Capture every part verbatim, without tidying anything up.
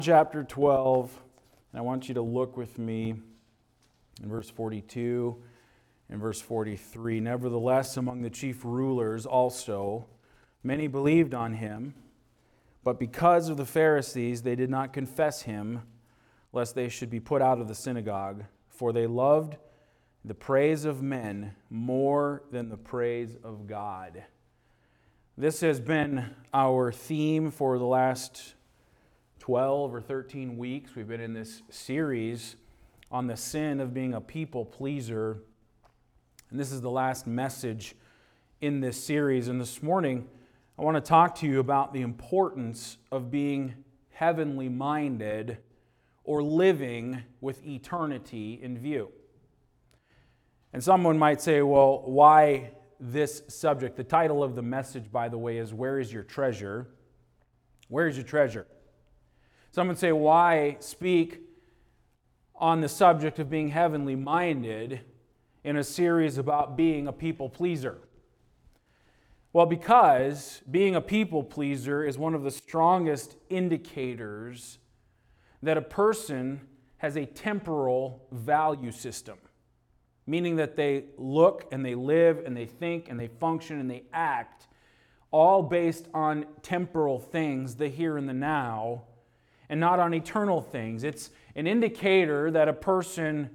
Chapter twelve, and I want you to look with me in verse forty-two and verse forty-three. Nevertheless, among the chief rulers also, many believed on him, but because of the Pharisees, they did not confess him, lest they should be put out of the synagogue. For they loved the praise of men more than the praise of God. This has been our theme for the last twelve or thirteen weeks. We've been in this series on the sin of being a people pleaser. And this is the last message in this series. And this morning, I want to talk to you about the importance of being heavenly minded or living with eternity in view. And someone might say, well, why this subject? The title of the message, by the way, is Where is Your Treasure? Where is your treasure? Some would say, why speak on the subject of being heavenly minded in a series about being a people pleaser? Well, because being a people pleaser is one of the strongest indicators that a person has a temporal value system, meaning that they look and they live and they think and they function and they act all based on temporal things, the here and the now, and not on eternal things. It's an indicator that a person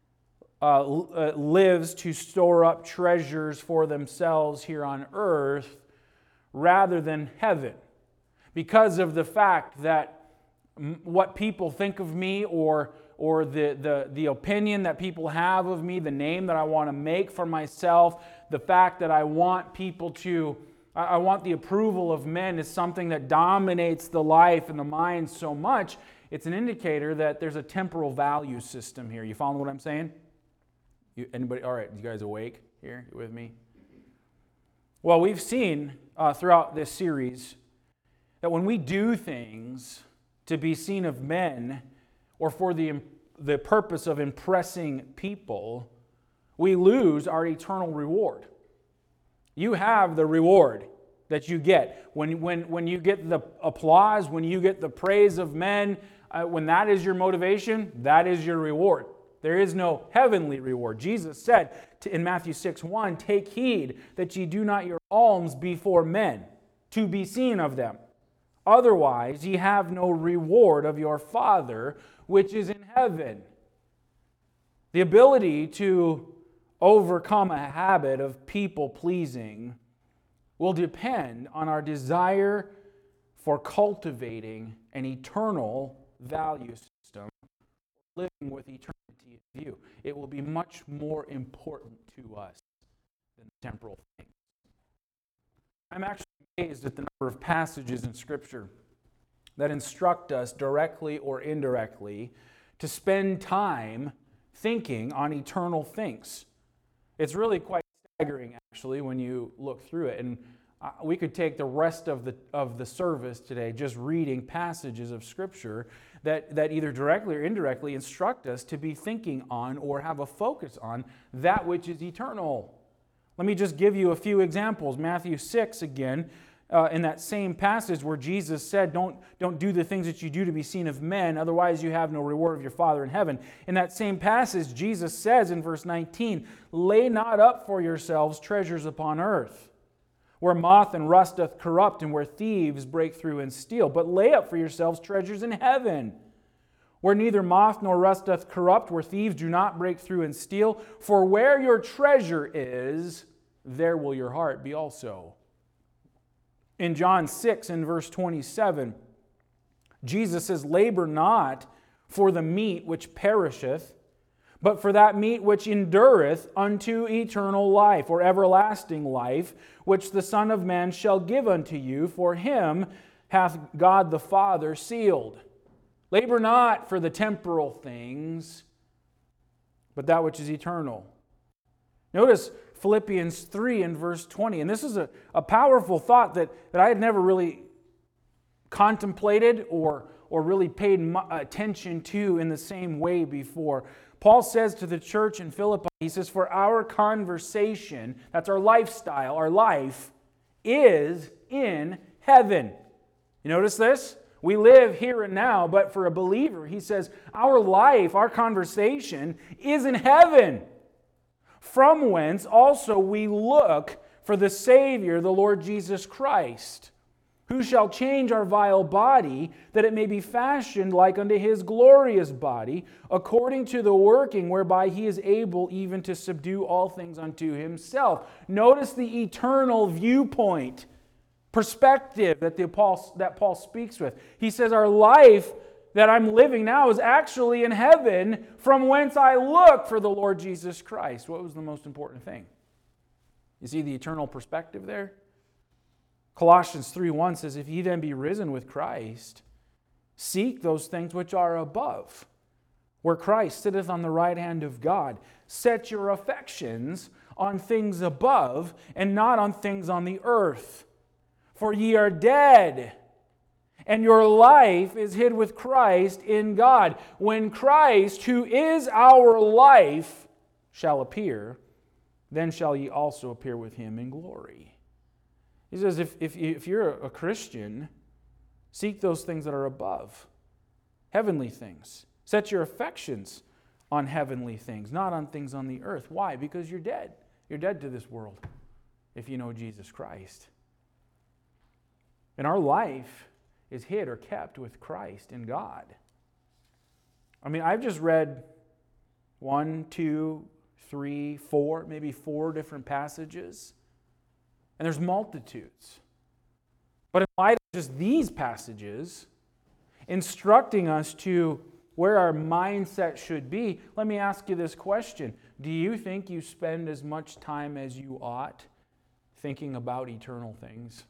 uh, lives to store up treasures for themselves here on earth rather than heaven, because of the fact that what people think of me or, or the, the, the opinion that people have of me, the name that I want to make for myself, the fact that I want people to I want the approval of men is something that dominates the life and the mind so much. It's an indicator that there's a temporal value system here. You follow what I'm saying? You, anybody? All right, you guys awake here? You with me? Well, we've seen uh, throughout this series that when we do things to be seen of men or for the, the purpose of impressing people, we lose our eternal reward. You have the reward that you get. When, when, when you get the applause, when you get the praise of men, uh, when that is your motivation, that is your reward. There is no heavenly reward. Jesus said to, in Matthew six one, "Take heed that ye do not your alms before men, to be seen of them. Otherwise ye have no reward of your Father which is in heaven." The ability to overcome a habit of people-pleasing will depend on our desire for cultivating an eternal value system, living with eternity in view. It will be much more important to us than temporal things. I'm actually amazed at the number of passages in Scripture that instruct us directly or indirectly to spend time thinking on eternal things. It's really quite staggering, actually, when you look through it. And uh, we could take the rest of the of the service today just reading passages of Scripture that, that either directly or indirectly instruct us to be thinking on or have a focus on that which is eternal. Let me just give you a few examples. Matthew six again, uh, in that same passage where Jesus said, don't, don't do the things that you do to be seen of men, otherwise you have no reward of your Father in heaven. In that same passage, Jesus says in verse nineteen, "Lay not up for yourselves treasures upon earth, where moth and rust doth corrupt, and where thieves break through and steal. But lay up for yourselves treasures in heaven, where neither moth nor rust doth corrupt, where thieves do not break through and steal. For where your treasure is, there will your heart be also." In John six, in verse twenty-seven, Jesus says, "Labor not for the meat which perisheth, but for that meat which endureth unto eternal life," or everlasting life, "which the Son of Man shall give unto you, for him hath God the Father sealed." Labor not for the temporal things, but that which is eternal. Notice Philippians three and verse twenty. And this is a, a powerful thought that, that I had never really contemplated or, or really paid attention to in the same way before. Paul says to the church in Philippi, he says, "For our conversation," that's our lifestyle, our life, "is in heaven." You notice this? We live here and now, but for a believer, he says, our life, our conversation is in heaven, from whence also we look for the Savior, the Lord Jesus Christ, who shall change our vile body, that it may be fashioned like unto His glorious body, according to the working whereby He is able even to subdue all things unto Himself. Notice the eternal viewpoint, perspective that, the Paul, that Paul speaks with. He says, our life that I'm living now is actually in heaven, from whence I look for the Lord Jesus Christ. What was the most important thing? You see the eternal perspective there? Colossians three one says, if ye then be risen with Christ, seek those things which are above, where Christ sitteth on the right hand of God. Set your affections on things above, and not on things on the earth. For ye are dead, and your life is hid with Christ in God. When Christ, who is our life, shall appear, then shall ye also appear with Him in glory. He says, if, if, if you're a Christian, seek those things that are above, heavenly things. Set your affections on heavenly things, not on things on the earth. Why? Because you're dead. You're dead to this world if you know Jesus Christ. And our life is hid or kept with Christ in God. I mean, I've just read one, two, three, four, maybe four different passages. And there's multitudes. But in light of just these passages, instructing us to where our mindset should be, let me ask you this question. Do you think you spend as much time as you ought thinking about eternal things?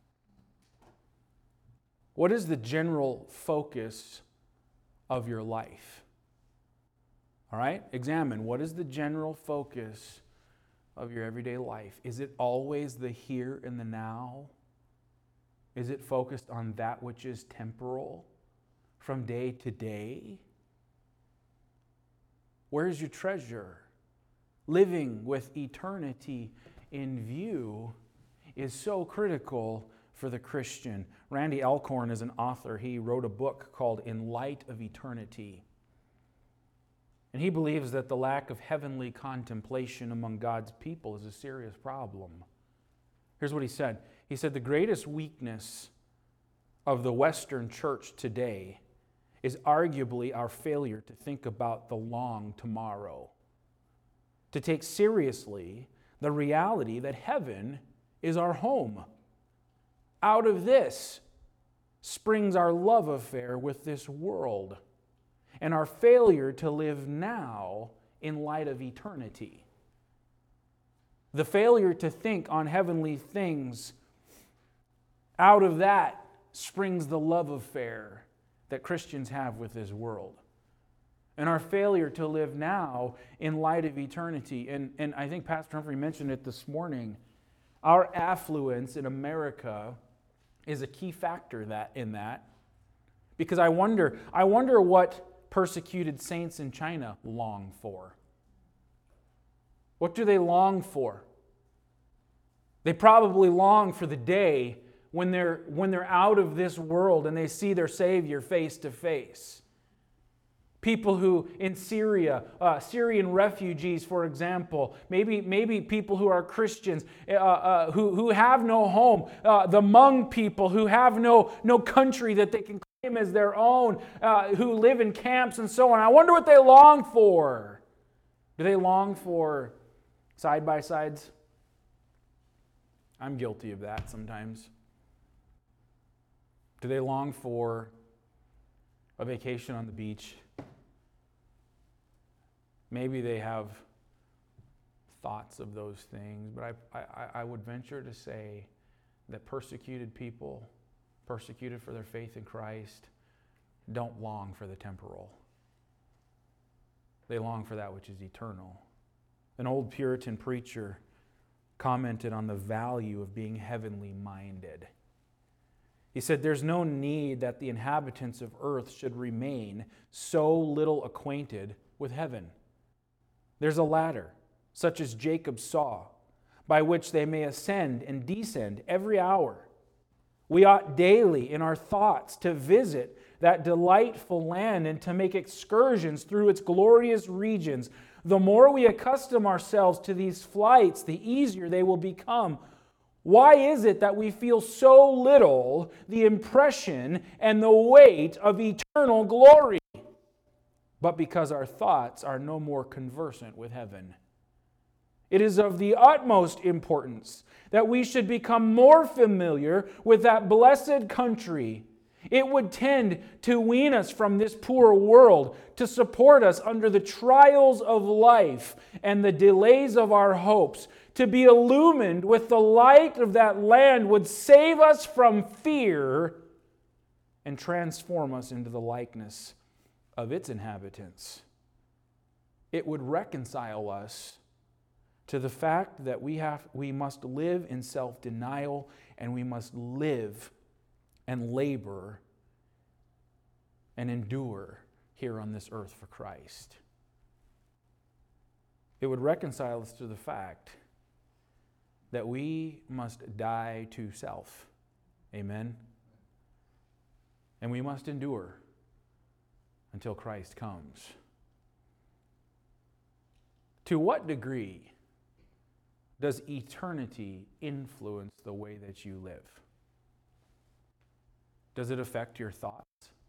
What is the general focus of your life? All right? Examine, what is the general focus of your everyday life? Is it always the here and the now? Is it focused on that which is temporal from day to day? Where is your treasure? Living with eternity in view is so critical for the Christian. Randy Alcorn is an author. He wrote a book called In Light of Eternity. And he believes that the lack of heavenly contemplation among God's people is a serious problem. Here's what he said. He said, the greatest weakness of the Western church today is arguably our failure to think about the long tomorrow, to take seriously the reality that heaven is our home. Out of this springs our love affair with this world, and our failure to live now in light of eternity. The failure to think on heavenly things, out of that springs the love affair that Christians have with this world. And our failure to live now in light of eternity. And, and I think Pastor Humphrey mentioned it this morning. Our affluence in America is a key factor that in that. Because I wonder, I wonder what persecuted saints in China long for. What do they long for? They probably long for the day when they're, when they're out of this world and they see their Savior face to face. People who in Syria, uh, Syrian refugees, for example, maybe, maybe people who are Christians, uh, uh, who, who have no home, uh, the Hmong people who have no, no country that they can claim as their own, uh, who live in camps and so on. I wonder what they long for. Do they long for side-by-sides? I'm guilty of that sometimes. Do they long for a vacation on the beach? Maybe they have thoughts of those things, but I, I, I would venture to say that persecuted people, persecuted for their faith in Christ, don't long for the temporal. They long for that which is eternal. An old Puritan preacher commented on the value of being heavenly minded. He said, there's no need that the inhabitants of earth should remain so little acquainted with heaven. There's a ladder, such as Jacob saw, by which they may ascend and descend every hour. We ought daily in our thoughts to visit that delightful land and to make excursions through its glorious regions. The more we accustom ourselves to these flights, the easier they will become. Why is it that we feel so little the impression and the weight of eternal glory? But because our thoughts are no more conversant with heaven. It is of the utmost importance that we should become more familiar with that blessed country. It would tend to wean us from this poor world, to support us under the trials of life and the delays of our hopes. To be illumined with the light of that land would save us from fear and transform us into the likeness of its inhabitants. It would reconcile us to the fact that we have we must live in self-denial and we must live and labor and endure here on this earth for Christ. It would reconcile us to the fact that we must die to self. Amen? And we must endure until Christ comes. To what degree does eternity influence the way that you live? Does it affect your thoughts?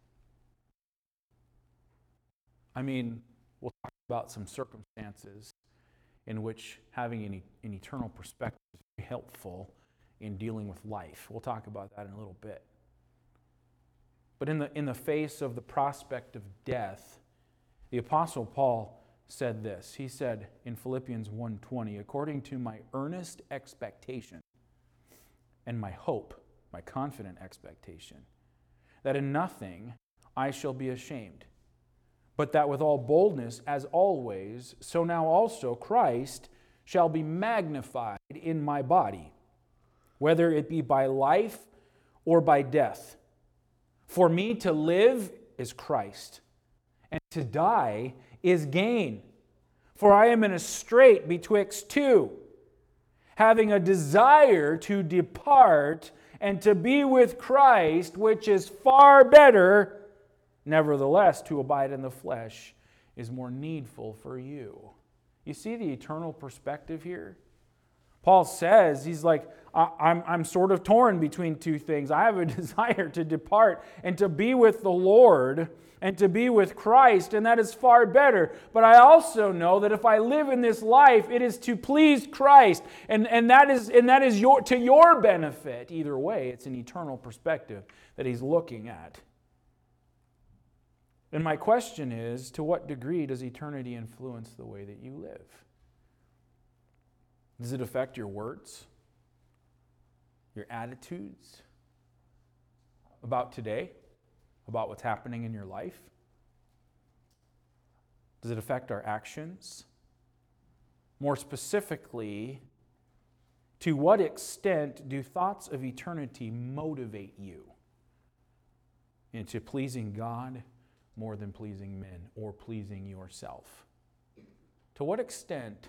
I mean, we'll talk about some circumstances in which having an, an eternal perspective is very helpful in dealing with life. We'll talk about that in a little bit. But in the, in the face of the prospect of death, the Apostle Paul said this. He said in Philippians one twenty, according to my earnest expectation and my hope, my confident expectation, that in nothing I shall be ashamed, but that with all boldness, as always, so now also Christ shall be magnified in my body, whether it be by life or by death. For me to live is Christ, and to die is gain. For I am in a strait betwixt two, having a desire to depart and to be with Christ, which is far better. Nevertheless, to abide in the flesh is more needful for you. You see the eternal perspective here? Paul says, he's like, I'm, I'm sort of torn between two things. I have a desire to depart and to be with the Lord and to be with Christ, and that is far better. But I also know that if I live in this life, it is to please Christ, and, and that is, and that is your, to your benefit. Either way, it's an eternal perspective that he's looking at. And my question is, to what degree does eternity influence the way that you live? Does it affect your words, your attitudes about today, about what's happening in your life? Does it affect our actions? More specifically, to what extent do thoughts of eternity motivate you into pleasing God more than pleasing men or pleasing yourself? To what extent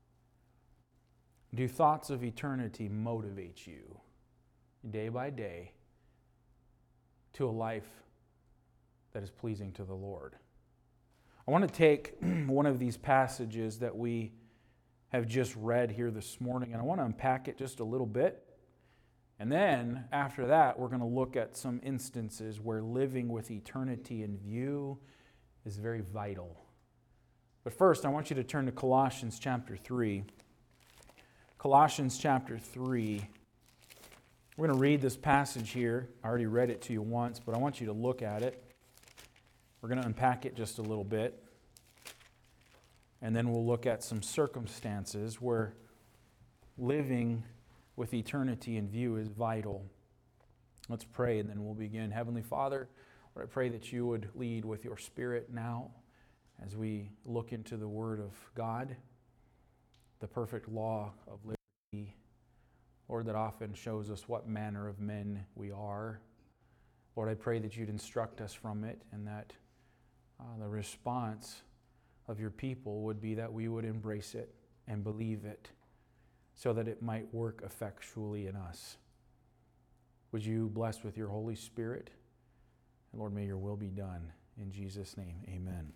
do thoughts of eternity motivate you day by day to a life that is pleasing to the Lord? I want to take one of these passages that we have just read here this morning, and I want to unpack it just a little bit. And then, after that, we're going to look at some instances where living with eternity in view is very vital. But first, I want you to turn to Colossians chapter three. Colossians chapter three. We're going to read this passage here. I already read it to you once, but I want you to look at it. We're going to unpack it just a little bit. And then we'll look at some circumstances where living with eternity in view is vital. Let's pray and then we'll begin. Heavenly Father, Lord, I pray that you would lead with your Spirit now as we look into the Word of God, the perfect law of liberty, Lord, that often shows us what manner of men we are. Lord, I pray that you'd instruct us from it and that uh, the response of your people would be that we would embrace it and believe it so that it might work effectually in us. would you bless with your Holy Spirit? And Lord, may your will be done. In Jesus' name, amen.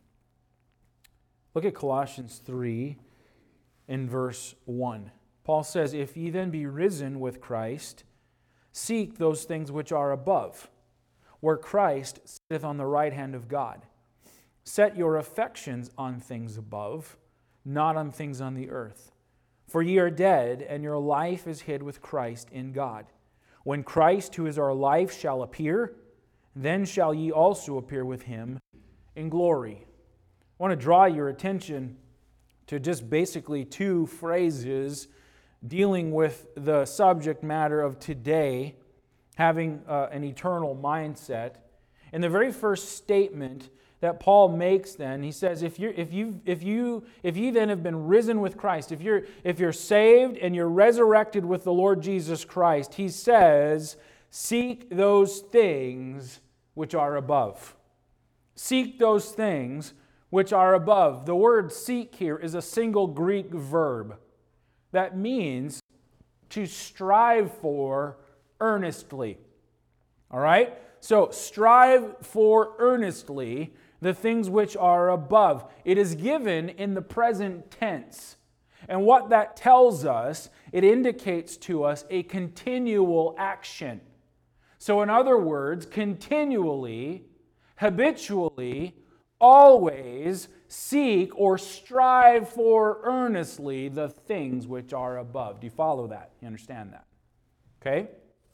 Look at Colossians three in verse one. Paul says, "If ye then be risen with Christ, seek those things which are above, where Christ sitteth on the right hand of God. Set your affections on things above, not on things on the earth. For ye are dead, and your life is hid with Christ in God. When Christ, who is our life, shall appear, then shall ye also appear with him in glory." I want to draw your attention to just basically two phrases dealing with the subject matter of today, having uh, an eternal mindset. In the very first statement that Paul makes, then he says, if you if you if you if you then have been risen with Christ, if you're if you're saved and you're resurrected with the Lord Jesus Christ, he says, seek those things which are above. Seek those things which are above. The word seek here is a single Greek verb that means to strive for earnestly. All right? So, strive for earnestly the things which are above. It is given in the present tense. And what that tells us, it indicates to us a continual action. So, in other words, continually, habitually, always seek or strive for earnestly the things which are above. Do you follow that? You understand that? Okay?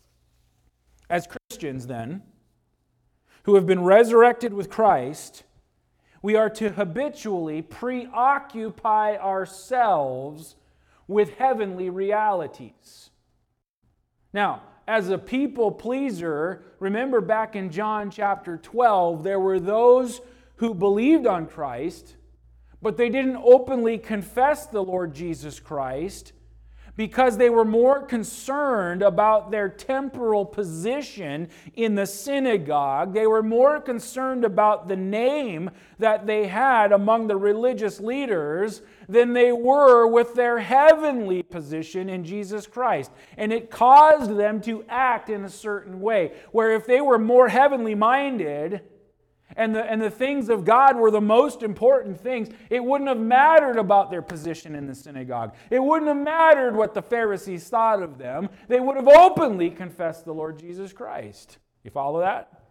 As Christians, then, who have been resurrected with Christ, we are to habitually preoccupy ourselves with heavenly realities. Now, as a people pleaser, remember back in John chapter twelve, there were those who believed on Christ, but they didn't openly confess the Lord Jesus Christ because they were more concerned about their temporal position in the synagogue. They were more concerned about the name that they had among the religious leaders than they were with their heavenly position in Jesus Christ. And it caused them to act in a certain way, where if they were more heavenly minded, And the, and the things of God were the most important things, it wouldn't have mattered about their position in the synagogue. It wouldn't have mattered what the Pharisees thought of them. They would have openly confessed the Lord Jesus Christ. You follow that?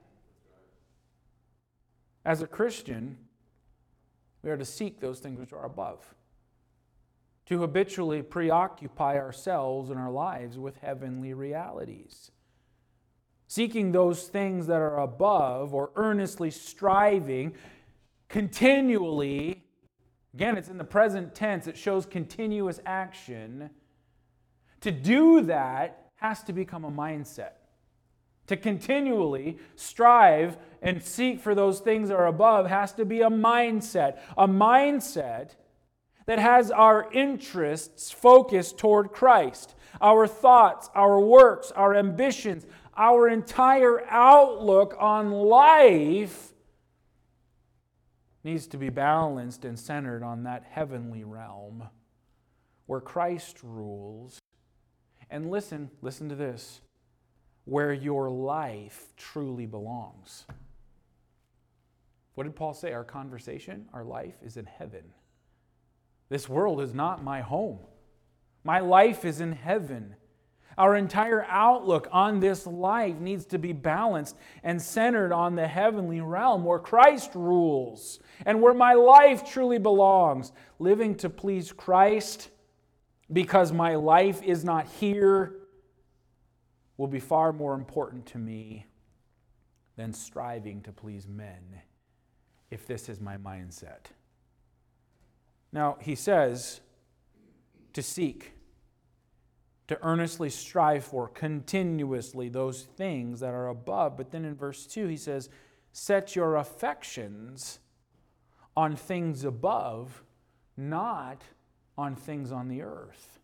As a Christian, we are to seek those things which are above, to habitually preoccupy ourselves and our lives with heavenly realities. Seeking those things that are above, or earnestly striving, continually, again, it's in the present tense, it shows continuous action. To do that has to become a mindset. To continually strive and seek for those things that are above has to be a mindset. A mindset that has our interests focused toward Christ. Our thoughts, our works, our ambitions, our entire outlook on life needs to be balanced and centered on that heavenly realm where Christ rules. And listen, listen to this, where your life truly belongs. What did Paul say? Our conversation, our life is in heaven. This world is not my home. My life is in heaven. Our entire outlook on this life needs to be balanced and centered on the heavenly realm where Christ rules and where my life truly belongs. Living to please Christ because my life is not here will be far more important to me than striving to please men, if this is my mindset. Now, he says to seek, to earnestly strive for continuously those things that are above. But then in verse two he says, set your affections on things above, not on things on the earth.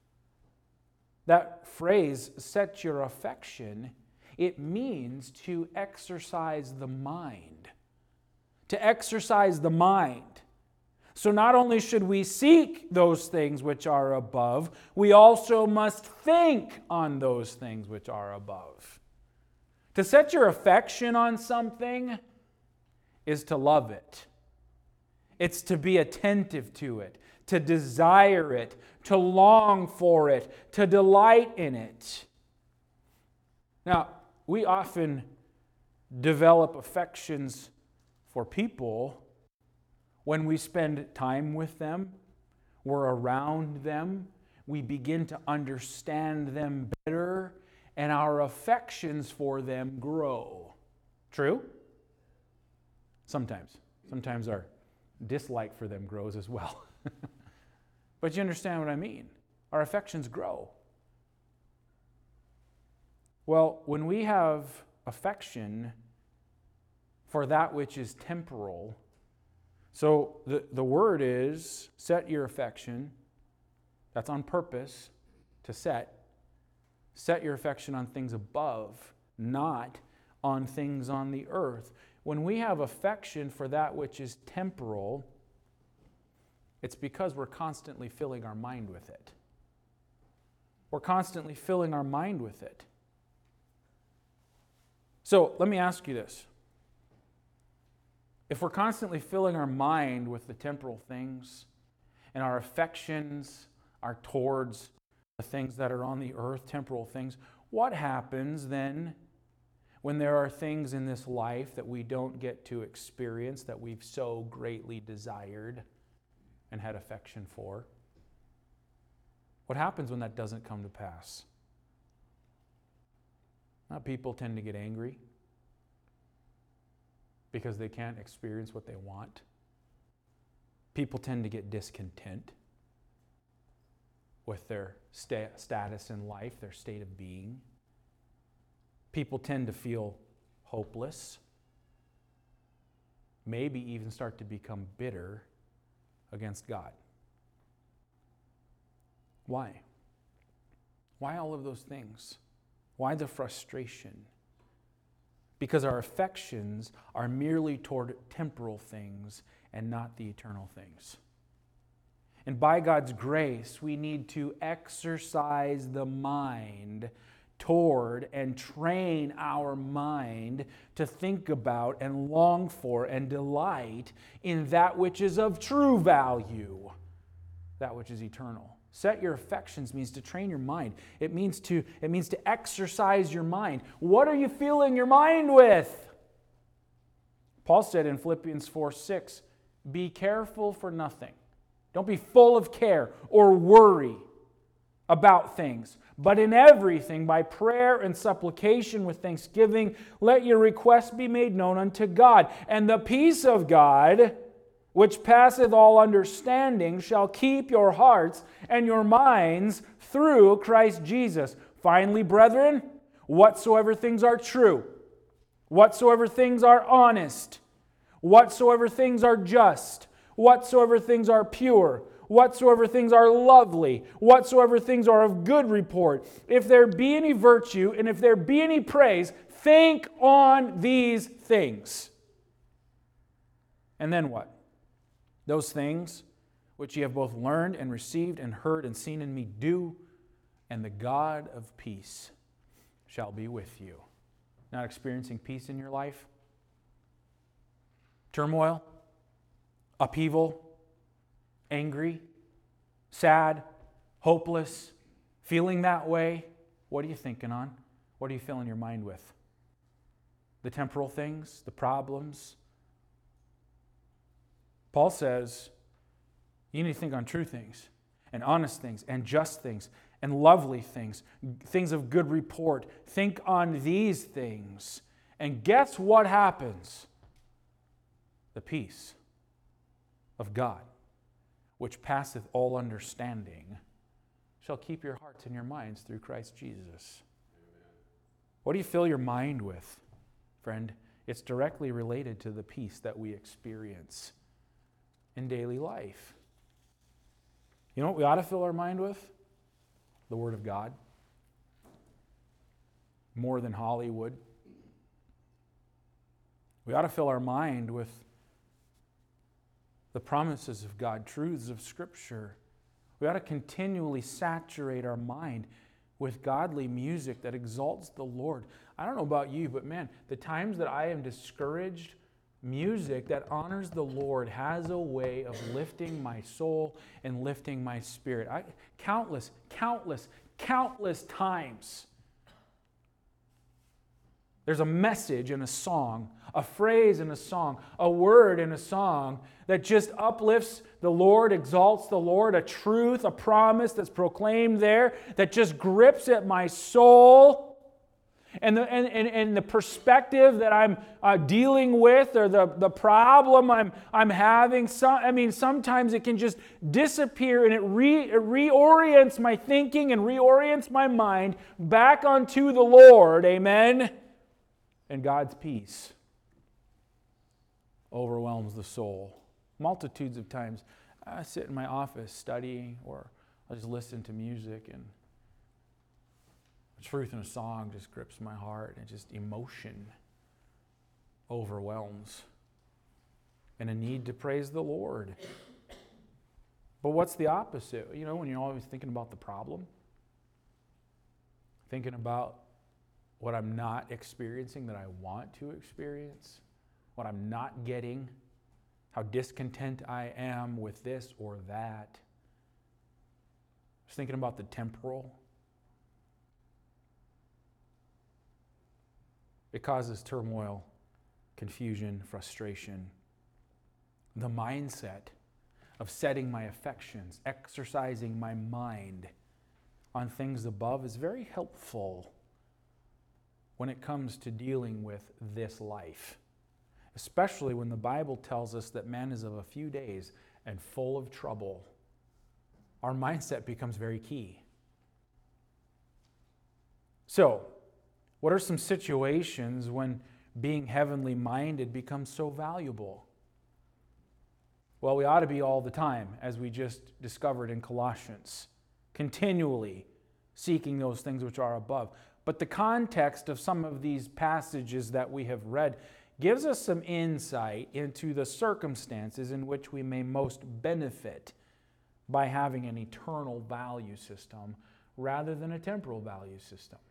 That phrase, set your affection, it means to exercise the mind. To exercise the mind. So not only should we seek those things which are above, we also must think on those things which are above. To set your affection on something is to love it. It's to be attentive to it, to desire it, to long for it, to delight in it. Now, we often develop affections for people when we spend time with them, we're around them, we begin to understand them better, and our affections for them grow. True? Sometimes. Sometimes our dislike for them grows as well. But you understand what I mean? Our affections grow. Well, when we have affection for that which is temporal, so the, the word is set your affection, that's on purpose, to set. Set your affection on things above, not on things on the earth. When we have affection for that which is temporal, it's because we're constantly filling our mind with it. We're constantly filling our mind with it. So let me ask you this. If we're constantly filling our mind with the temporal things, and our affections are towards the things that are on the earth, temporal things, what happens then when there are things in this life that we don't get to experience that we've so greatly desired and had affection for? What happens when that doesn't come to pass? Now, people tend to get angry because they can't experience what they want. People tend to get discontent with their sta- status in life, their state of being. People tend to feel hopeless, maybe even start to become bitter against God. Why? Why all of those things? Why the frustration? Because our affections are merely toward temporal things and not the eternal things. And by God's grace, we need to exercise the mind toward and train our mind to think about and long for and delight in that which is of true value, that which is eternal. Set your affections means to train your mind. It means to, it means to exercise your mind. What are you filling your mind with? Paul said in Philippians four six, be careful for nothing. Don't be full of care or worry about things, but in everything, by prayer and supplication with thanksgiving, let your requests be made known unto God. And the peace of God, which passeth all understanding, shall keep your hearts and your minds through Christ Jesus. Finally, brethren, whatsoever things are true, whatsoever things are honest, whatsoever things are just, whatsoever things are pure, whatsoever things are lovely, whatsoever things are of good report, if there be any virtue and if there be any praise, think on these things. And then what? Those things which ye have both learned and received and heard and seen in me do, and the God of peace shall be with you. Not experiencing peace in your life? Turmoil? Upheaval? Angry? Sad? Hopeless? Feeling that way? What are you thinking on? What are you filling your mind with? The temporal things? The problems? Paul says, you need to think on true things, and honest things, and just things, and lovely things, things of good report. Think on these things. And guess what happens? The peace of God, which passeth all understanding, shall keep your hearts and your minds through Christ Jesus. Amen. What do you fill your mind with, friend? It's directly related to the peace that we experience in daily life. You know what we ought to fill our mind with? The Word of God. More than Hollywood. We ought to fill our mind with the promises of God, truths of Scripture. We ought to continually saturate our mind with godly music that exalts the Lord. I don't know about you, but man, the times that I am discouraged, music that honors the Lord has a way of lifting my soul and lifting my spirit. I, countless, countless, countless times. There's a message in a song, a phrase in a song, a word in a song that just uplifts the Lord, exalts the Lord, a truth, a promise that's proclaimed there that just grips at my soul. And the, and, and, and the perspective that I'm uh, dealing with, or the, the problem I'm, I'm having, some, I mean, sometimes it can just disappear, and it, re, it reorients my thinking and reorients my mind back onto the Lord. Amen? And God's peace overwhelms the soul. Multitudes of times I sit in my office studying, or I just listen to music, and the truth in a song just grips my heart, and just emotion overwhelms, and a need to praise the Lord. But what's the opposite? You know, when you're always thinking about the problem, thinking about what I'm not experiencing that I want to experience, what I'm not getting, how discontent I am with this or that. Just thinking about the temporal. It causes turmoil, confusion, frustration. The mindset of setting my affections, exercising my mind on things above is very helpful when it comes to dealing with this life, especially when the Bible tells us that man is of a few days and full of trouble. Our mindset becomes very key. So, what are some situations when being heavenly minded becomes so valuable? Well, we ought to be all the time, as we just discovered in Colossians, continually seeking those things which are above. But the context of some of these passages that we have read gives us some insight into the circumstances in which we may most benefit by having an eternal value system rather than a temporal value system.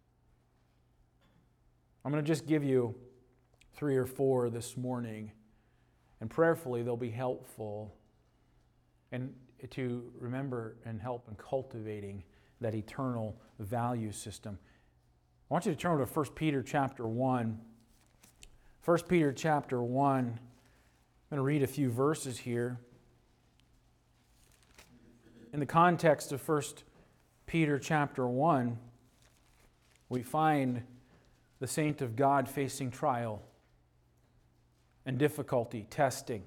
I'm going to just give you three or four this morning, and prayerfully they'll be helpful and to remember and help in cultivating that eternal value system. I want you to turn to First Peter chapter one. First Peter chapter one. I'm going to read a few verses here. In the context of First Peter chapter one, we find the saint of God facing trial and difficulty, testing.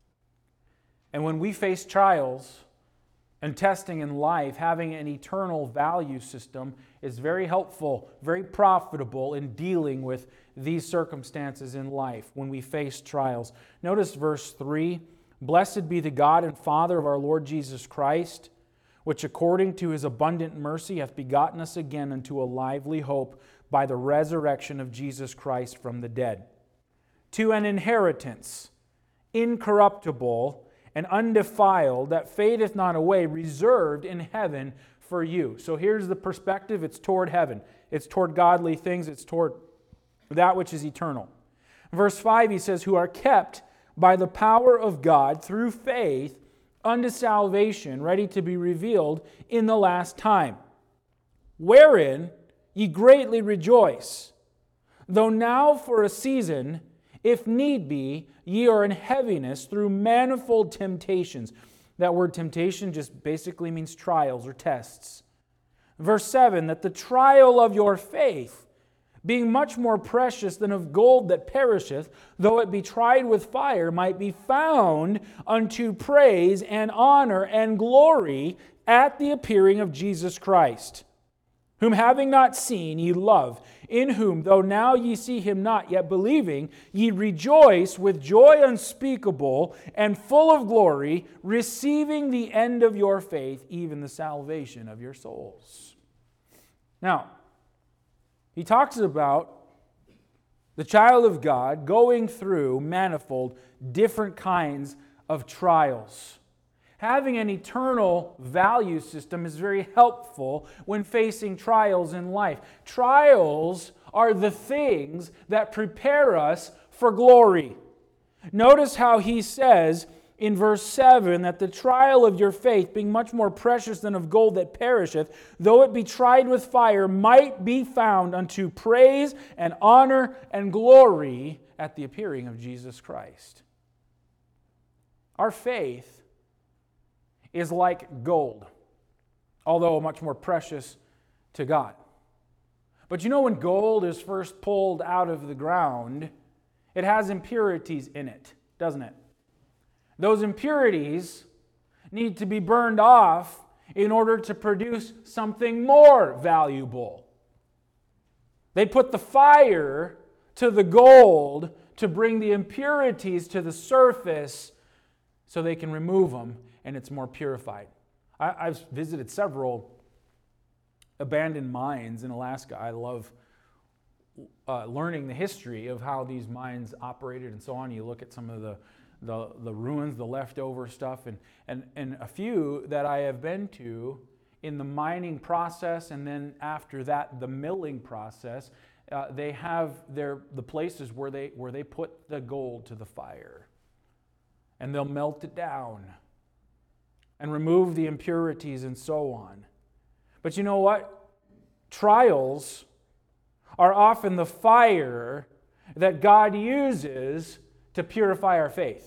And when we face trials and testing in life, having an eternal value system is very helpful, very profitable in dealing with these circumstances in life when we face trials. Notice verse three, "Blessed be the God and Father of our Lord Jesus Christ, which according to His abundant mercy hath begotten us again unto a lively hope by the resurrection of Jesus Christ from the dead, to an inheritance incorruptible and undefiled, that fadeth not away, reserved in heaven for you." So here's the perspective. It's toward heaven. It's toward godly things. It's toward that which is eternal. Verse five, he says, "Who are kept by the power of God through faith unto salvation, ready to be revealed in the last time. Wherein ye greatly rejoice, though now for a season, if need be, ye are in heaviness through manifold temptations." That word temptation just basically means trials or tests. Verse seven, "That the trial of your faith, being much more precious than of gold that perisheth, though it be tried with fire, might be found unto praise and honor and glory at the appearing of Jesus Christ, whom having not seen ye love, in whom, though now ye see Him not, yet believing, ye rejoice with joy unspeakable and full of glory, receiving the end of your faith, even the salvation of your souls." Now, he talks about the child of God going through manifold different kinds of trials, Having an eternal value system is very helpful when facing trials in life. Trials are the things that prepare us for glory. Notice how he says in verse seven that the trial of your faith, being much more precious than of gold that perisheth, though it be tried with fire, might be found unto praise and honor and glory at the appearing of Jesus Christ. Our faith is like gold, although much more precious to God. But you know, when gold is first pulled out of the ground, it has impurities in it, doesn't it? Those impurities need to be burned off in order to produce something more valuable. They put the fire to the gold to bring the impurities to the surface so they can remove them and it's more purified. I, I've visited several abandoned mines in Alaska. I love uh, learning the history of how these mines operated and so on. You look at some of the The, the ruins, the leftover stuff, and, and, and a few that I have been to in the mining process, and then after that, the milling process, uh, they have their the places where they where they put the gold to the fire. And they'll melt it down and remove the impurities and so on. But you know what? Trials are often the fire that God uses to purify our faith.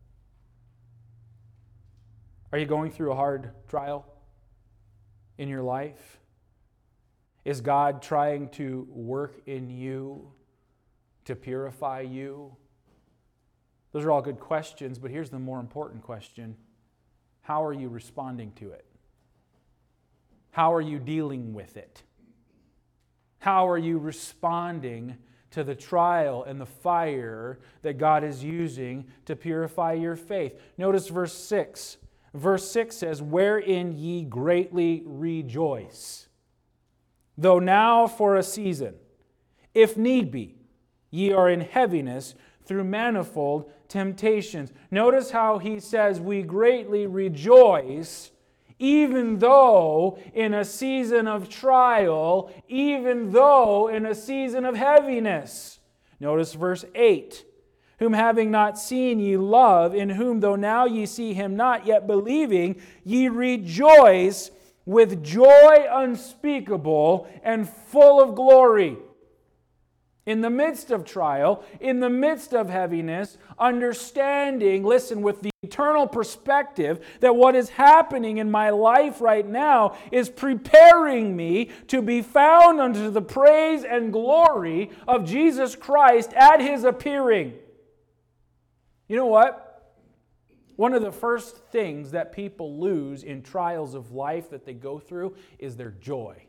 Are you going through a hard trial in your life? Is God trying to work in you to purify you? Those are all good questions, but here's the more important question. How are you responding to it? How are you dealing with it? How are you responding to the trial and the fire that God is using to purify your faith? Notice verse six. Verse six says, wherein ye greatly rejoice, though now for a season, if need be, ye are in heaviness through manifold temptations. Notice how he says we greatly rejoice, even though in a season of trial, even though in a season of heaviness. Notice verse eight. Whom having not seen ye love, in whom though now ye see him not, yet believing, ye rejoice with joy unspeakable and full of glory. In the midst of trial, in the midst of heaviness, understanding, listen, with the eternal perspective that what is happening in my life right now is preparing me to be found unto the praise and glory of Jesus Christ at His appearing. You know what? One of the first things that people lose in trials of life that they go through is their joy.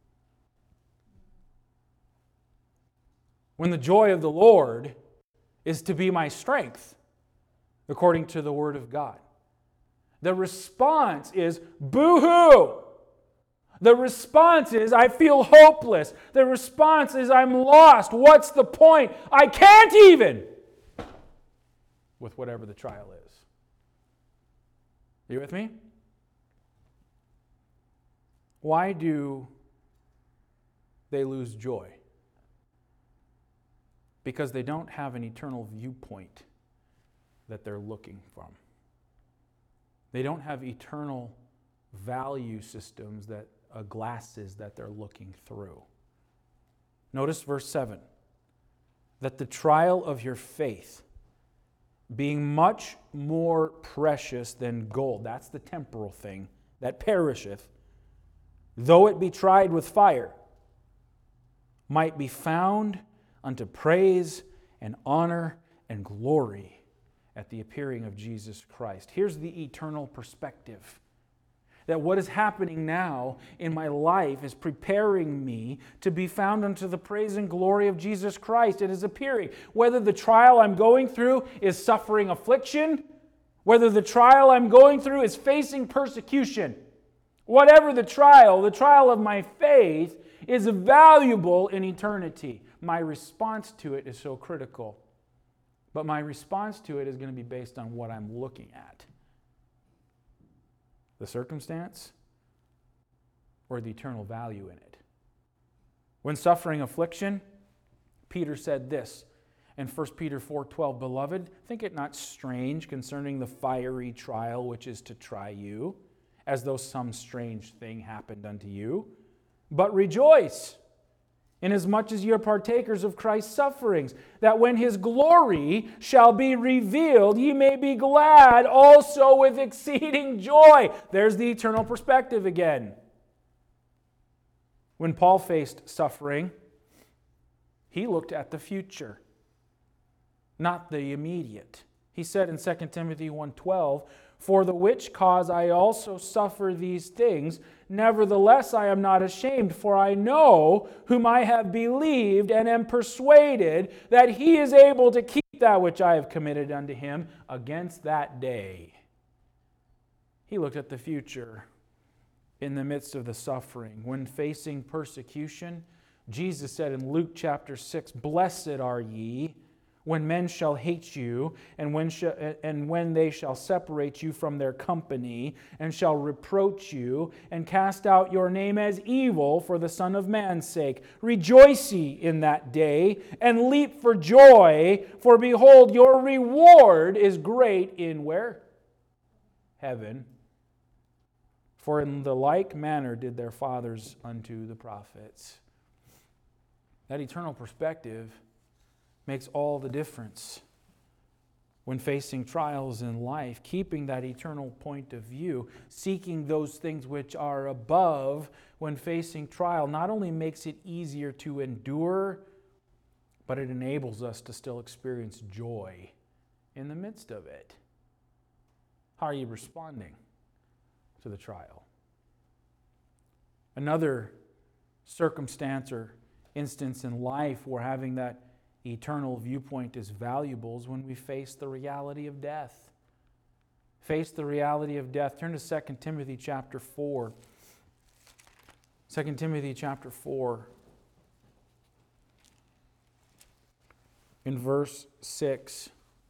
When the joy of the Lord is to be my strength, according to the Word of God. The response is boo-hoo. The response is I feel hopeless. The response is I'm lost. What's the point? I can't even. With whatever the trial is. Are you with me? Why do they lose joy? Because they don't have an eternal viewpoint that they're looking from. They don't have eternal value systems, that uh, glasses that they're looking through. Notice verse seven. That the trial of your faith, being much more precious than gold, that's the temporal thing, that perisheth, though it be tried with fire, might be found unto praise and honor and glory at the appearing of Jesus Christ. Here's the eternal perspective. That what is happening now in my life is preparing me to be found unto the praise and glory of Jesus Christ at His appearing. Whether the trial I'm going through is suffering affliction, whether the trial I'm going through is facing persecution, whatever the trial, the trial of my faith is valuable in eternity. My response to it is so critical. But my response to it is going to be based on what I'm looking at. The circumstance or the eternal value in it? When suffering affliction, Peter said this in First Peter four twelve, Beloved, think it not strange concerning the fiery trial which is to try you, as though some strange thing happened unto you. But rejoice, inasmuch as ye are partakers of Christ's sufferings, that when His glory shall be revealed, ye may be glad also with exceeding joy. There's the eternal perspective again. When Paul faced suffering, he looked at the future, not the immediate. He said in Second Timothy one twelve, For the which cause I also suffer these things, nevertheless I am not ashamed, for I know whom I have believed, and am persuaded that He is able to keep that which I have committed unto Him against that day. He looked at the future in the midst of the suffering. When facing persecution, Jesus said in Luke chapter six, Blessed are ye, when men shall hate you, and when, sh- and when they shall separate you from their company, and shall reproach you, and cast out your name as evil for the Son of Man's sake. Rejoice ye in that day, and leap for joy, for behold, your reward is great in where? Heaven. For in the like manner did their fathers unto the prophets. That eternal perspective makes all the difference when facing trials in life. Keeping that eternal point of view, seeking those things which are above when facing trial, not only makes it easier to endure, but it enables us to still experience joy in the midst of it. How are you responding to the trial? Another circumstance or instance in life where having that eternal viewpoint is valuable is when we face the reality of death. Face the reality of death. Turn to Second Timothy chapter four. Second Timothy chapter four. In verse six.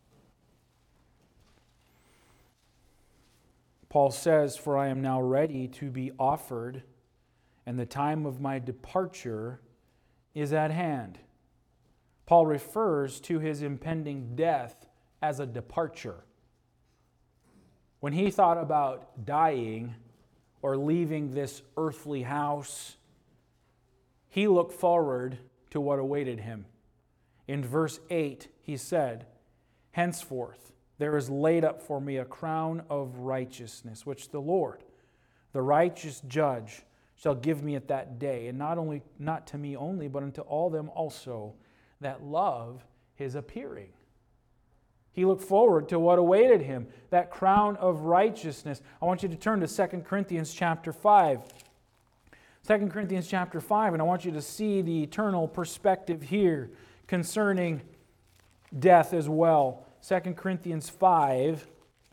Paul says, For I am now ready to be offered, and the time of my departure is at hand. Paul refers to his impending death as a departure. When he thought about dying or leaving this earthly house, he looked forward to what awaited him. In verse eight, he said, Henceforth there is laid up for me a crown of righteousness, which the Lord, the righteous judge, shall give me at that day, and not only not to me only, but unto all them also that love His appearing. He looked forward to what awaited him, that crown of righteousness. I want you to turn to Second Corinthians chapter five. Second Corinthians chapter five, and I want you to see the eternal perspective here concerning death as well. Second Corinthians five,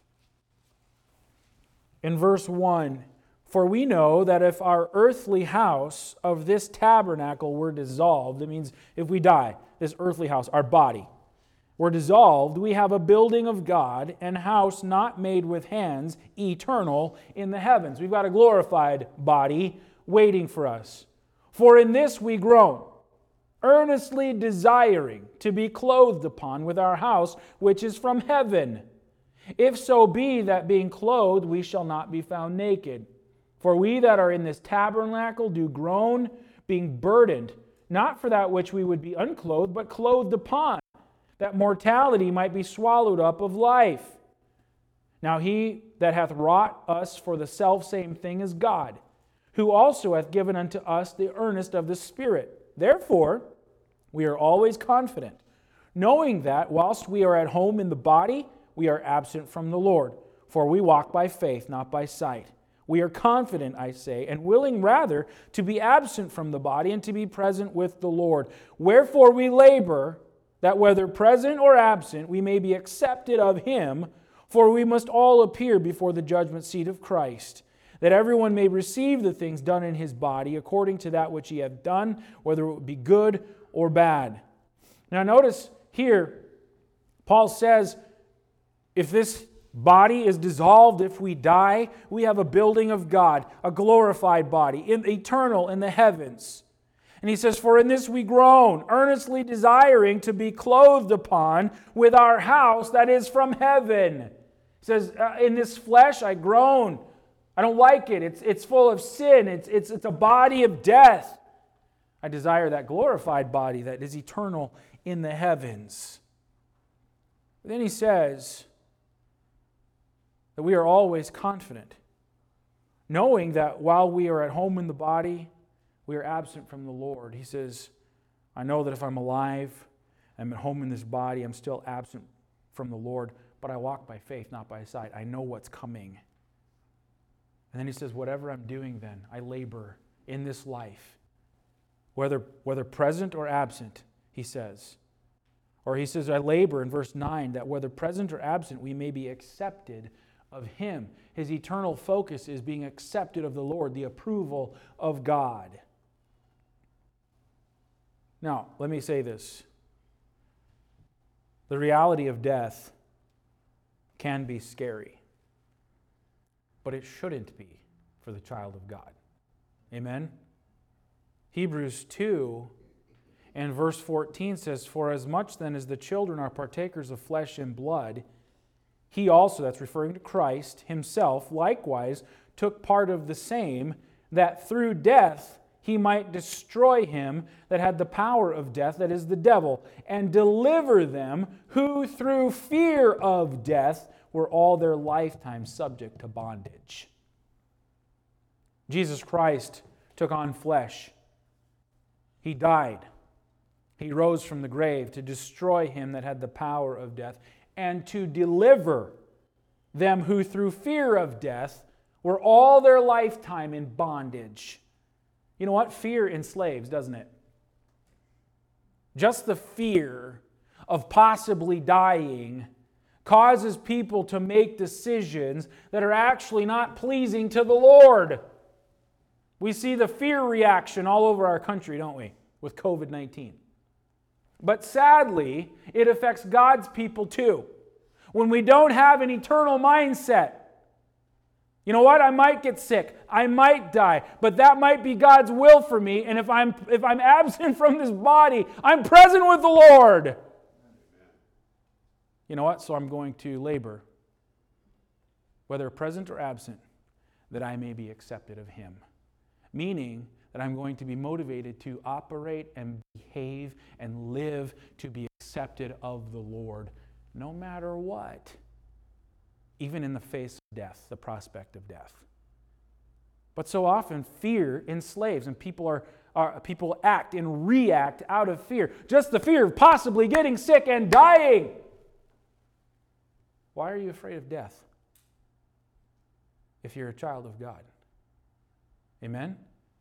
in verse one. For we know that if our earthly house of this tabernacle were dissolved, it means if we die, this earthly house, our body, were dissolved, we have a building of God, an house not made with hands, eternal in the heavens. We've got a glorified body waiting for us. For in this we groan, earnestly desiring to be clothed upon with our house which is from heaven. If so be that being clothed we shall not be found naked. For we that are in this tabernacle do groan, being burdened, not for that which we would be unclothed, but clothed upon, that mortality might be swallowed up of life. Now he that hath wrought us for the selfsame thing is God, who also hath given unto us the earnest of the Spirit. Therefore, we are always confident, knowing that whilst we are at home in the body, we are absent from the Lord. For we walk by faith, not by sight. We are confident, I say, and willing rather to be absent from the body and to be present with the Lord. Wherefore we labor, that whether present or absent, we may be accepted of Him, for we must all appear before the judgment seat of Christ, that everyone may receive the things done in his body according to that which he hath done, whether it be good or bad. Now notice here, Paul says, if this body is dissolved if we die. We have a building of God, a glorified body, in, eternal in the heavens. And he says, for in this we groan, earnestly desiring to be clothed upon with our house that is from heaven. He says, uh, in this flesh I groan. I don't like it. It's, it's full of sin. It's, it's, it's a body of death. I desire that glorified body that is eternal in the heavens. But then he says that we are always confident, knowing that while we are at home in the body, we are absent from the Lord. He says, I know that if I'm alive, I'm at home in this body, I'm still absent from the Lord, but I walk by faith, not by sight. I know what's coming. And then he says, whatever I'm doing then, I labor in this life, whether, whether present or absent, he says. Or he says, I labor in verse nine, that whether present or absent, we may be accepted of him. His eternal focus is being accepted of the Lord, the approval of God. Now, let me say this. The reality of death can be scary, but it shouldn't be for the child of God. Amen? Hebrews two and verse fourteen says, for as much then as the children are partakers of flesh and blood, he also, that's referring to Christ, himself likewise took part of the same, that through death he might destroy him that had the power of death, that is the devil, and deliver them who through fear of death were all their lifetime subject to bondage. Jesus Christ took on flesh. He died. He rose from the grave to destroy him that had the power of death and to deliver them who through fear of death were all their lifetime in bondage. You know what? Fear enslaves, doesn't it? Just the fear of possibly dying causes people to make decisions that are actually not pleasing to the Lord. We see the fear reaction all over our country, don't we, with covid nineteen. But sadly, it affects God's people too. When we don't have an eternal mindset, you know what? I might get sick. I might die. But that might be God's will for me. And if I'm if I'm absent from this body, I'm present with the Lord. You know what? So I'm going to labor, whether present or absent, that I may be accepted of him. Meaning that I'm going to be motivated to operate and behave and live to be accepted of the Lord, no matter what. Even in the face of death, the prospect of death. But so often fear enslaves, and people are, are people act and react out of fear. Just the fear of possibly getting sick and dying. Why are you afraid of death if you're a child of God? Amen?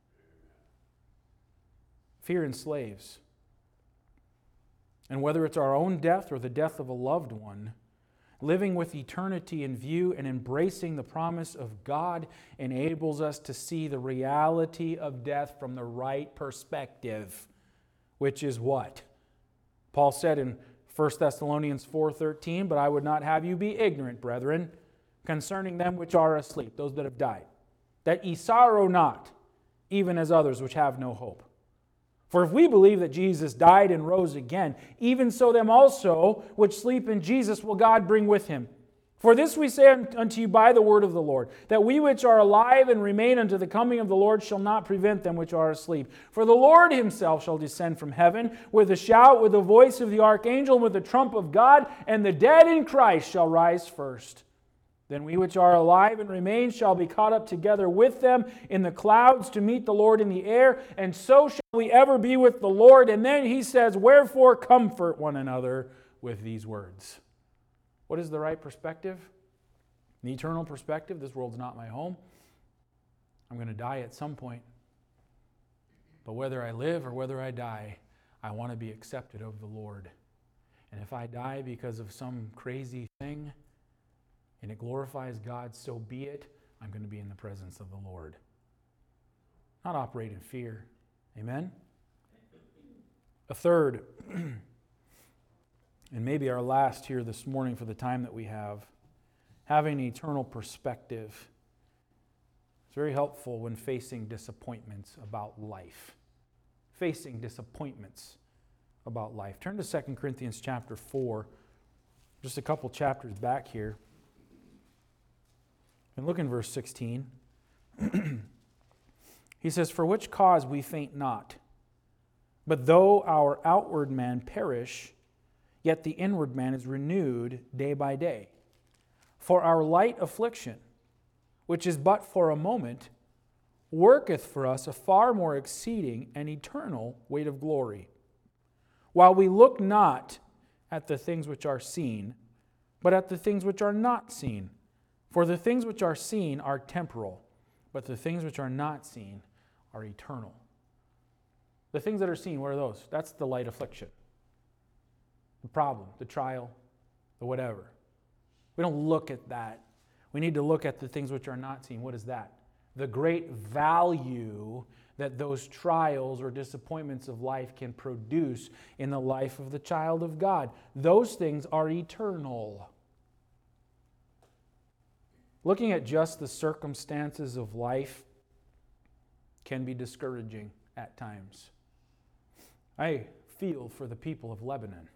Fear enslaves. And whether it's our own death or the death of a loved one, living with eternity in view and embracing the promise of God enables us to see the reality of death from the right perspective, which is what? Paul said in First Thessalonians four thirteen, but I would not have you be ignorant, brethren, concerning them which are asleep, those that have died, that ye sorrow not, even as others which have no hope. For if we believe that Jesus died and rose again, even so them also which sleep in Jesus will God bring with him. For this we say unto you by the word of the Lord, that we which are alive and remain unto the coming of the Lord shall not prevent them which are asleep. For the Lord himself shall descend from heaven with a shout, with the voice of the archangel, and with the trump of God, and the dead in Christ shall rise first. Then we which are alive and remain shall be caught up together with them in the clouds to meet the Lord in the air, and so shall we ever be with the Lord. And then he says, wherefore comfort one another with these words. What is the right perspective? The eternal perspective. This world's not my home. I'm going to die at some point. But whether I live or whether I die, I want to be accepted of the Lord. And if I die because of some crazy thing, and it glorifies God, so be it. I'm going to be in the presence of the Lord. Not operate in fear. Amen? A third, and maybe our last here this morning for the time that we have, having an eternal perspective is very helpful when facing disappointments about life. Facing disappointments about life. Turn to Second Corinthians chapter four, just a couple chapters back here. And look in verse sixteen. He says, "For which cause we faint not, but though our outward man perish, yet the inward man is renewed day by day. For our light affliction, which is but for a moment, worketh for us a far more exceeding and eternal weight of glory. While we look not at the things which are seen, but at the things which are not seen. For the things which are seen are temporal, but the things which are not seen are eternal." The things that are seen, what are those? That's the light affliction. The problem, the trial, the whatever. We don't look at that. We need to look at the things which are not seen. What is that? The great value that those trials or disappointments of life can produce in the life of the child of God. Those things are eternal. Looking at just the circumstances of life can be discouraging at times. I feel for the people of Lebanon.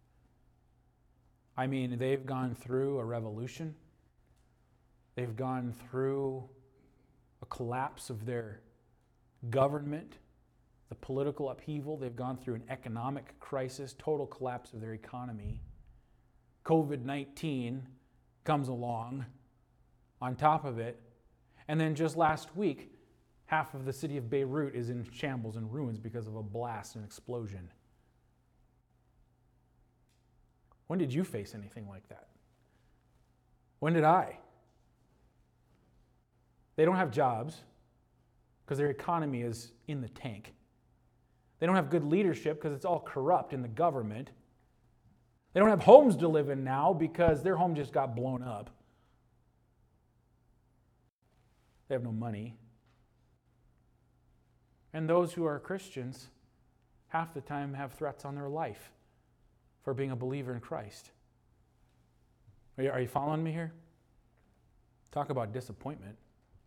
I mean, they've gone through a revolution. They've gone through a collapse of their government, the political upheaval. They've gone through an economic crisis, total collapse of their economy. covid nineteen comes along on top of it. And then just last week, half of the city of Beirut is in shambles and ruins because of a blast and explosion. When did you face anything like that? When did I? They don't have jobs because their economy is in the tank. They don't have good leadership because it's all corrupt in the government. They don't have homes to live in now because their home just got blown up. They have no money. And those who are Christians half the time have threats on their life for being a believer in Christ. Are you, are you following me here? Talk about disappointment.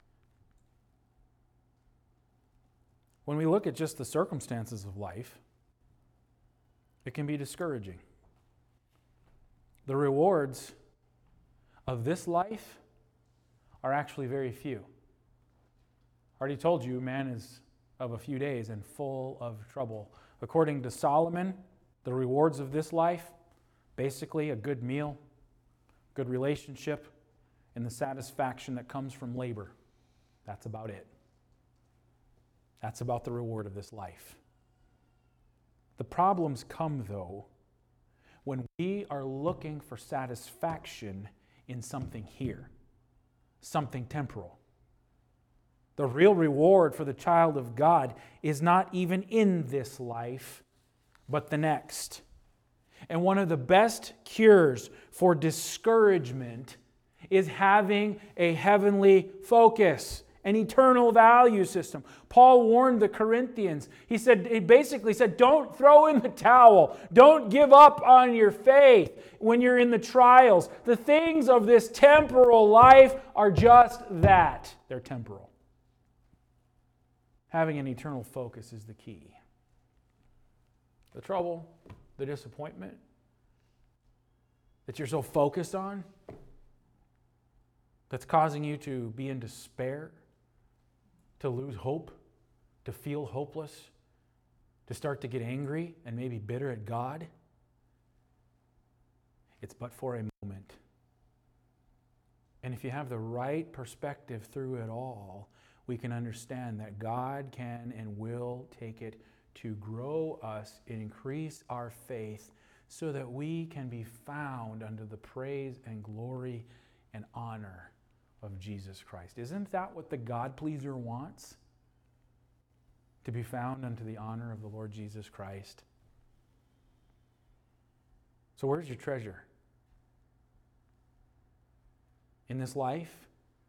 When we look at just the circumstances of life, it can be discouraging. The rewards of this life are actually very few. I already told you, man is of a few days and full of trouble. According to Solomon, the rewards of this life, basically a good meal, good relationship, and the satisfaction that comes from labor. That's about it. That's about the reward of this life. The problems come, though, when we are looking for satisfaction in something here, something temporal. The real reward for the child of God is not even in this life, but the next. And one of the best cures for discouragement is having a heavenly focus, an eternal value system. Paul warned the Corinthians. He said, he basically said, don't throw in the towel. Don't give up on your faith when you're in the trials. The things of this temporal life are just that. They're temporal. Having an eternal focus is the key. The trouble, the disappointment that you're so focused on, that's causing you to be in despair, to lose hope, to feel hopeless, to start to get angry and maybe bitter at God, it's but for a moment. And if you have the right perspective through it all, we can understand that God can and will take it to grow us and increase our faith so that we can be found under the praise and glory and honor of Jesus Christ. Isn't that what the God-pleaser wants? To be found unto the honor of the Lord Jesus Christ. So where's your treasure? In this life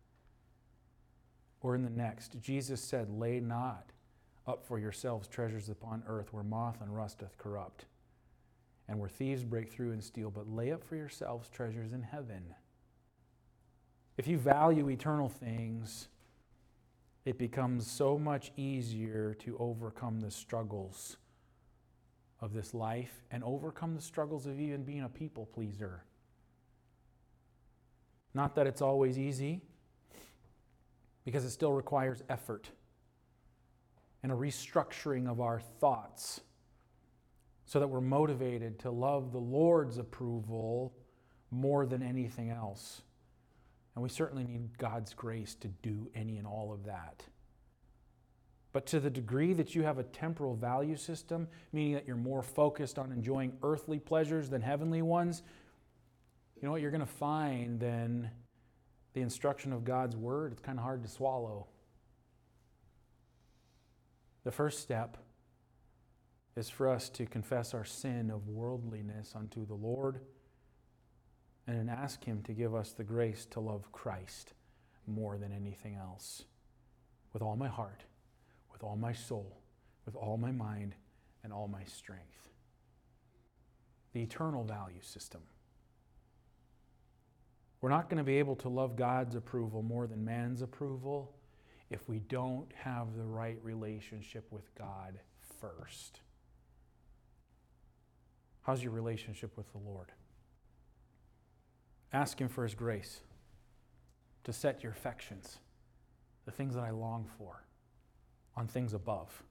or in the next? Jesus said, lay not up for yourselves treasures upon earth where moth and rust doth corrupt and where thieves break through and steal, but lay up for yourselves treasures in heaven If you value eternal things, it becomes so much easier to overcome the struggles of this life and overcome the struggles of even being a people pleaser. Not that it's always easy, because it still requires effort and a restructuring of our thoughts so that we're motivated to love the Lord's approval more than anything else. And we certainly need God's grace to do any and all of that. But to the degree that you have a temporal value system, meaning that you're more focused on enjoying earthly pleasures than heavenly ones, you know what you're going to find then? The instruction of God's Word, it's kind of hard to swallow. The first step is for us to confess our sin of worldliness unto the Lord and then ask Him to give us the grace to love Christ more than anything else. With all my heart, with all my soul, with all my mind, and all my strength. The eternal value system. We're not going to be able to love God's approval more than man's approval if we don't have the right relationship with God first. How's your relationship with the Lord? Ask Him for His grace to set your affections, the things that I long for, on things above.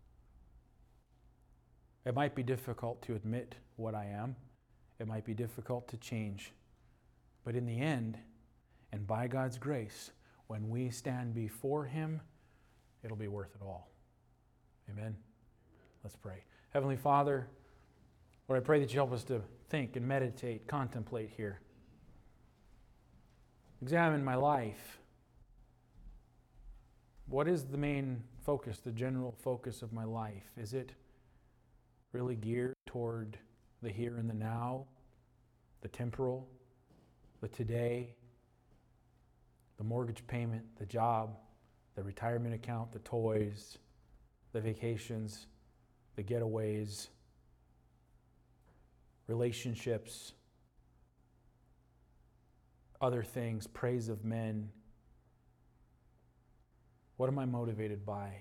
It might be difficult to admit what I am. It might be difficult to change. But in the end, and by God's grace, when we stand before Him, it'll be worth it all. Amen? Let's pray. Heavenly Father, Lord, I pray that you help us to think and meditate, contemplate here. Examine my life. What is the main focus, the general focus of my life? Is it really geared toward the here and the now, the temporal, the today, the mortgage payment, the job, the retirement account, the toys, the vacations, the getaways, relationships, other things, praise of men? What am I motivated by?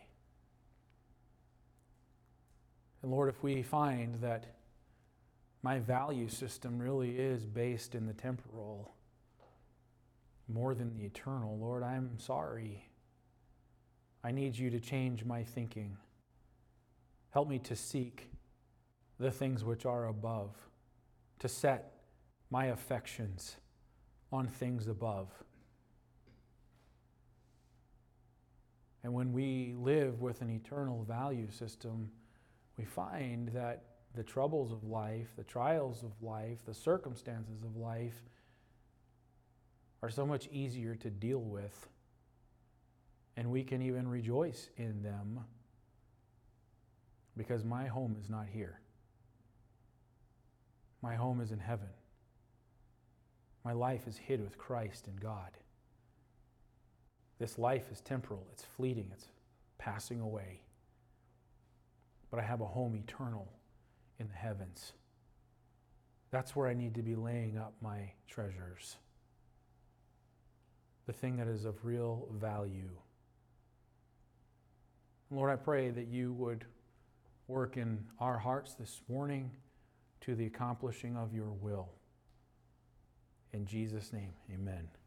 And Lord, if we find that my value system really is based in the temporal more than the eternal, Lord, I'm sorry. I need you to change my thinking. Help me to seek the things which are above, to set my affections on things above. And when we live with an eternal value system, we find that the troubles of life, the trials of life, the circumstances of life are so much easier to deal with. And we can even rejoice in them because my home is not here. My home is in heaven. My life is hid with Christ in God. This life is temporal, it's fleeting, it's passing away. But I have a home eternal in the heavens. That's where I need to be laying up my treasures. The thing that is of real value. Lord, I pray that you would work in our hearts this morning to the accomplishing of your will. In Jesus' name, amen.